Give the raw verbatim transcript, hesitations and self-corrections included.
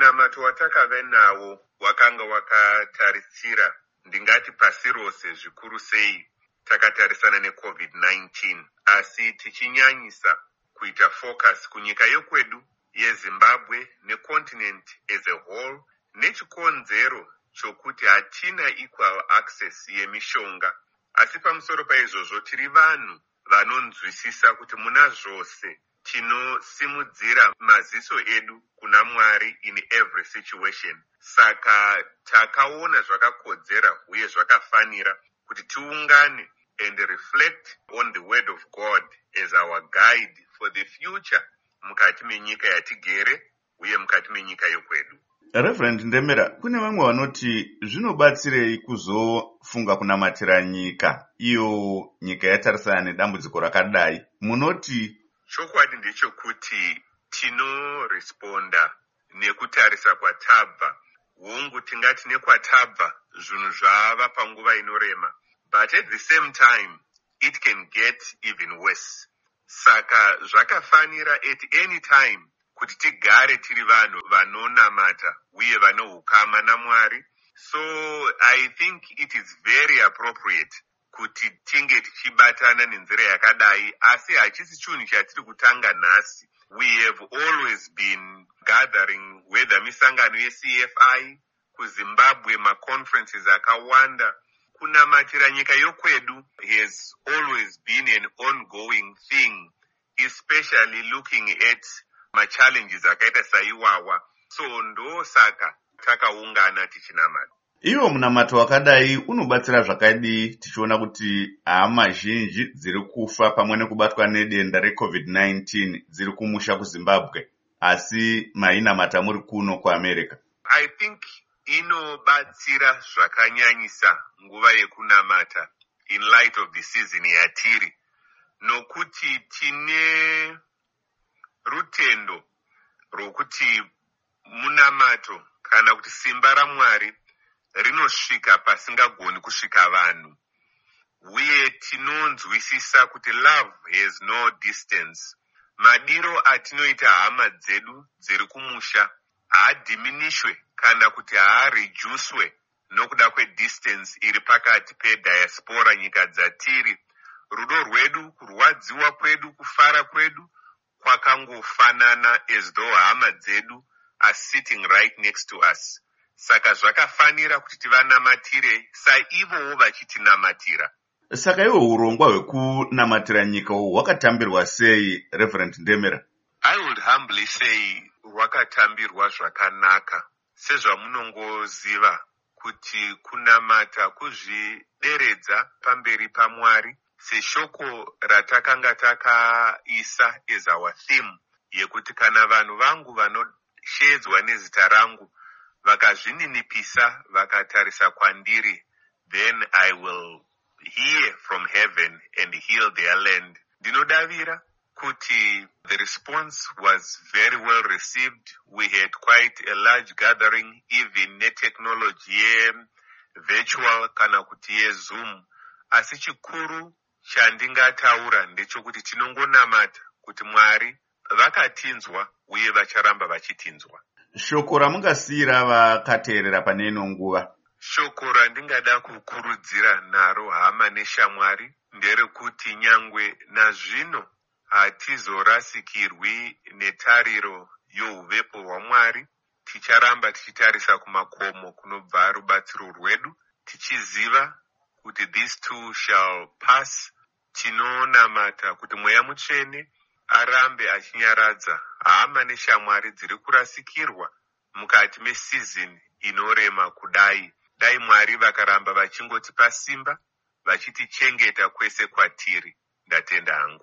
munamato watakave nawo wakanga wakatarisira ndingati pasi rose zvikuru sei takatarisana necovid nineteen, asi tichinyanyisa kuita focus kunyika yekwedu yeZimbabwe necontinent as a whole, nechikonzero chokuti hatina equal access yemishonga. Asi pamusoro paizvozvo tiri vanhu vanonzwisisa kuti muna zvose tinosimudzira maziso edu kuna Mwari in every situation. Saka takaona zvakakodzera uye zvakafanira kuti tiungane and reflect on the word of God as our guide for the future mukati menyika yatigere uye mukati menyika yekwedu. Reverend Ndemera, kune vamwe vanoti zvinobatsirei kuzofunga kunamatira nyika, iyo nyika yatarisana nedambudziko rakadai. Munoti chokwadi ndechekuti tinoresponda nekutarisa kwatabva. Hungu tingati nekwatabva zvinhu zvava panguva inorema, but at the same time it can get even worse. Saka zvakafanira at any time kuti tigare tiri vanhu vanonamata uye vanohukama naMwari. So I think it is very appropriate kuti tinge tichibatana nenzira yakadai, asi hachisi chinhu chatiri kutanga nhasi. We have always been gathering, whether misangano ye-C F I, kuZimbabwe ma-conferences akawanda. Kunamatira nyika yokwedu has always been an ongoing thing, especially looking at ma-challenges akaita saiwawa. So ndo saka takaungana tichinamata. Iwo munamato wakadai unobatsira zvakadii tichiona kuti hama zhinji dziri kufa pamwe nekubatwa nedenda recovid nineteen dziri kumusha kuZimbabwe, asi mainamata muri kuno kuAmerica? I think inobatsira zvakanyanyisa nguva yekunamata in light of the season yatiri, nokuti tine rutendo rokuti munamato kana kuti simba raMwari rinosvika pasingagoni kusvika vanhu, uye tinonzwisisa kuti love has no distance. Madiro atinoita hama dzedu dziri kumusha haadiminishwe kana kuti haareducwe nokuda kwedistance iri pakati pediaspora nyika dzatiri. Rudo rwedu, kurwadziwa kwedu, kufara kwedu kwakangofanana as though hama dzedu are sitting right next to us. Saka zvakafanira kuti tivanamatire saivowo vachitinamatira. Saka iwo urongwa hwekunamatira nyika hwakatambirwa sei, Reverend Ndemera? I would humbly say hwakatambirwa zvakanaka. Sezvamunongoziva kuti kunamata kuzvideredza pamberi paMwari, seshoko ratakanga takaisa as our theme, yekuti kana vanhu vangu vanoshedzwa nezita rangu vakazvininipisa vakatarisa kwandiri, then I will hear from heaven and heal their land. Ndinodavira kuti the response was very well received. We had quite a large gathering, even ne technology ye virtual kana kuti ye Zoom. Asi chikuru chandingataura ndechokuti tinongonamata kuti Mwari vakatinzwa uye vacharamba vachitinzwa. Shoko ramungasiyira vakateerera pane ino nguva? Shoko randingada kukurudzira naro hama neshamwari nderekuti nyangwe nazvino hatizorasikirwi netariro youvepo hwaMwari. Ticharamba tichitarisa kumakomo kunobva rubatsiro rwedu, tichiziva kuti these two shall pass. Tinonamata kuti Mweya Mutsvene arambe achinyaradza hama neshamwari dziri kurasikirwa mukati mesizini inorema kudai. Dai Mwari vakaramba vachingotipa simba, vachitichengeta kwese kwatiri. Ndatenda hangu.